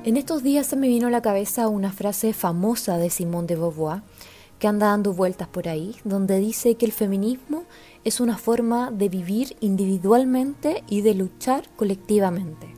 En estos días se me vino a la cabeza una frase famosa de Simone de Beauvoir que anda dando vueltas por ahí, donde dice que el feminismo es una forma de vivir individualmente y de luchar colectivamente.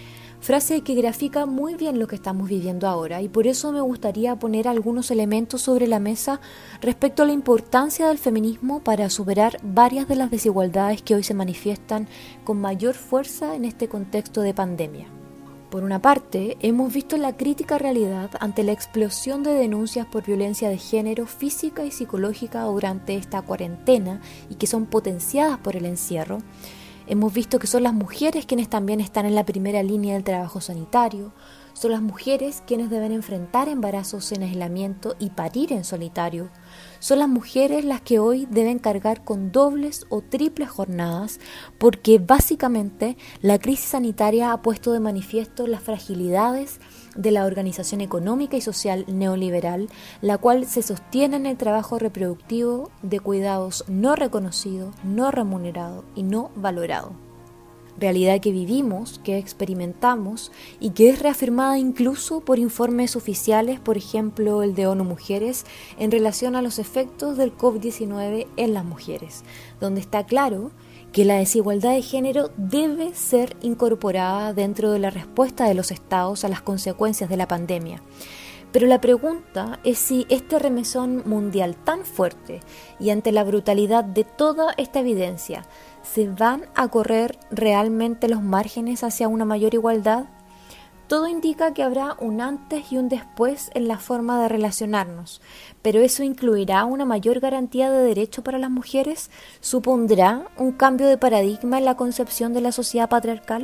Frase que grafica muy bien lo que estamos viviendo ahora, y por eso me gustaría poner algunos elementos sobre la mesa respecto a la importancia del feminismo para superar varias de las desigualdades que hoy se manifiestan con mayor fuerza en este contexto de pandemia. Por una parte, hemos visto la crítica realidad ante la explosión de denuncias por violencia de género física y psicológica durante esta cuarentena y que son potenciadas por el encierro. Hemos visto que son las mujeres quienes también están en la primera línea del trabajo sanitario, son las mujeres quienes deben enfrentar embarazos en aislamiento y parir en solitario, son las mujeres las que hoy deben cargar con dobles o triples jornadas porque básicamente la crisis sanitaria ha puesto de manifiesto las fragilidades de la organización económica y social neoliberal, la cual se sostiene en el trabajo reproductivo de cuidados no reconocido, no remunerado y no valorado. Realidad que vivimos, que experimentamos y que es reafirmada incluso por informes oficiales, por ejemplo el de ONU Mujeres, en relación a los efectos del COVID-19 en las mujeres, donde está claro que la desigualdad de género debe ser incorporada dentro de la respuesta de los estados a las consecuencias de la pandemia. Pero la pregunta es si este remesón mundial tan fuerte y ante la brutalidad de toda esta evidencia, ¿se van a correr realmente los márgenes hacia una mayor igualdad? Todo indica que habrá un antes y un después en la forma de relacionarnos, pero ¿eso incluirá una mayor garantía de derecho para las mujeres? ¿Supondrá un cambio de paradigma en la concepción de la sociedad patriarcal?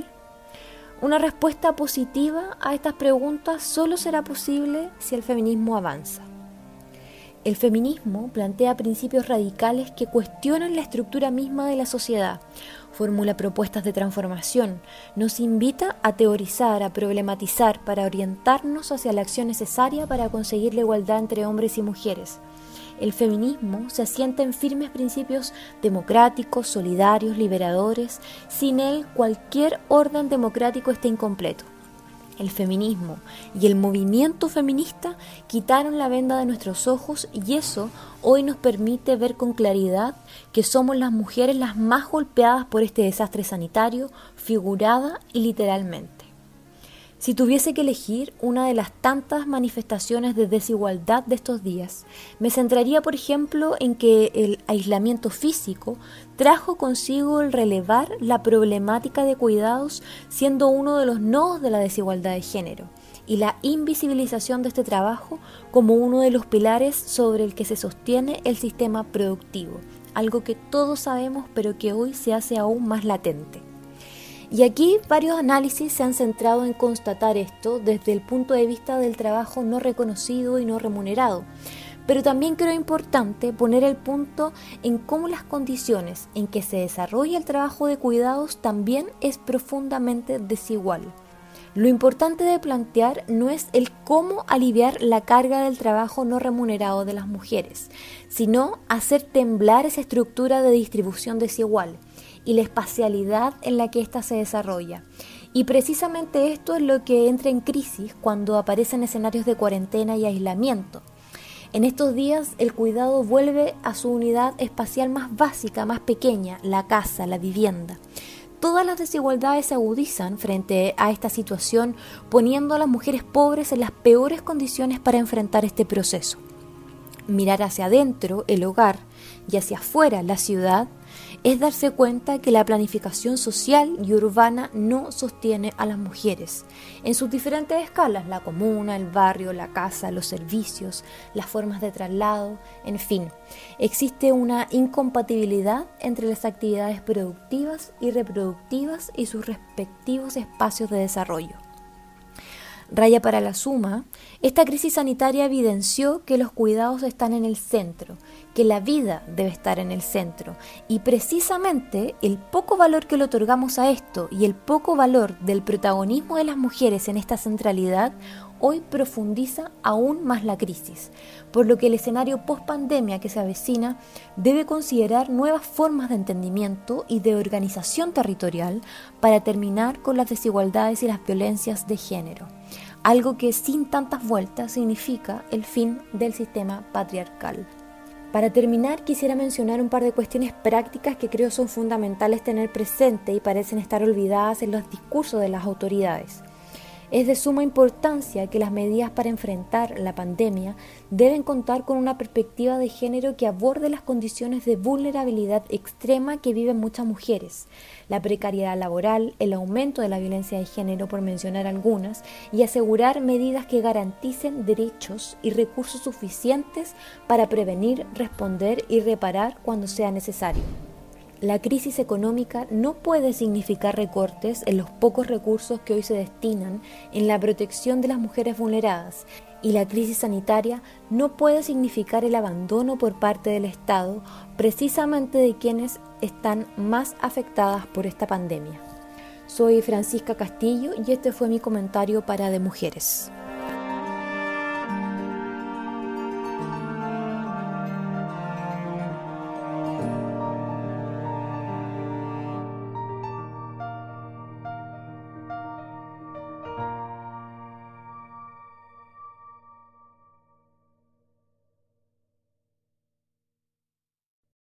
Una respuesta positiva a estas preguntas solo será posible si el feminismo avanza. El feminismo plantea principios radicales que cuestionan la estructura misma de la sociedad, formula propuestas de transformación, nos invita a teorizar, a problematizar para orientarnos hacia la acción necesaria para conseguir la igualdad entre hombres y mujeres. El feminismo se asienta en firmes principios democráticos, solidarios, liberadores. Sin él, cualquier orden democrático está incompleto. El feminismo y el movimiento feminista quitaron la venda de nuestros ojos y eso hoy nos permite ver con claridad que somos las mujeres las más golpeadas por este desastre sanitario, figurada y literalmente. Si tuviese que elegir una de las tantas manifestaciones de desigualdad de estos días, me centraría, por ejemplo, en que el aislamiento físico trajo consigo el relevar la problemática de cuidados siendo uno de los nodos de la desigualdad de género y la invisibilización de este trabajo como uno de los pilares sobre el que se sostiene el sistema productivo, algo que todos sabemos pero que hoy se hace aún más latente. Y aquí varios análisis se han centrado en constatar esto desde el punto de vista del trabajo no reconocido y no remunerado. Pero también creo importante poner el punto en cómo las condiciones en que se desarrolla el trabajo de cuidados también es profundamente desigual. Lo importante de plantear no es el cómo aliviar la carga del trabajo no remunerado de las mujeres, sino hacer temblar esa estructura de distribución desigual y la espacialidad en la que ésta se desarrolla. Y precisamente esto es lo que entra en crisis cuando aparecen escenarios de cuarentena y aislamiento. En estos días el cuidado vuelve a su unidad espacial más básica, más pequeña, la casa, la vivienda. Todas las desigualdades se agudizan frente a esta situación, poniendo a las mujeres pobres en las peores condiciones para enfrentar este proceso. Mirar hacia adentro, el hogar, y hacia afuera, la ciudad, es darse cuenta que la planificación social y urbana no sostiene a las mujeres en sus diferentes escalas, la comuna, el barrio, la casa, los servicios, las formas de traslado, en fin, existe una incompatibilidad entre las actividades productivas y reproductivas y sus respectivos espacios de desarrollo. Raya para la suma, esta crisis sanitaria evidenció que los cuidados están en el centro, que la vida debe estar en el centro y precisamente el poco valor que le otorgamos a esto y el poco valor del protagonismo de las mujeres en esta centralidad hoy profundiza aún más la crisis, por lo que el escenario post-pandemia que se avecina debe considerar nuevas formas de entendimiento y de organización territorial para terminar con las desigualdades y las violencias de género. algo que sin tantas vueltas significa el fin del sistema patriarcal. Para terminar, quisiera mencionar un par de cuestiones prácticas que creo son fundamentales tener presente y parecen estar olvidadas en los discursos de las autoridades. Es de suma importancia que las medidas para enfrentar la pandemia deben contar con una perspectiva de género que aborde las condiciones de vulnerabilidad extrema que viven muchas mujeres, la precariedad laboral, el aumento de la violencia de género, por mencionar algunas, y asegurar medidas que garanticen derechos y recursos suficientes para prevenir, responder y reparar cuando sea necesario. La crisis económica no puede significar recortes en los pocos recursos que hoy se destinan en la protección de las mujeres vulneradas, y la crisis sanitaria no puede significar el abandono por parte del Estado, precisamente de quienes están más afectadas por esta pandemia. Soy Francisca Castillo y este fue mi comentario para De Mujeres.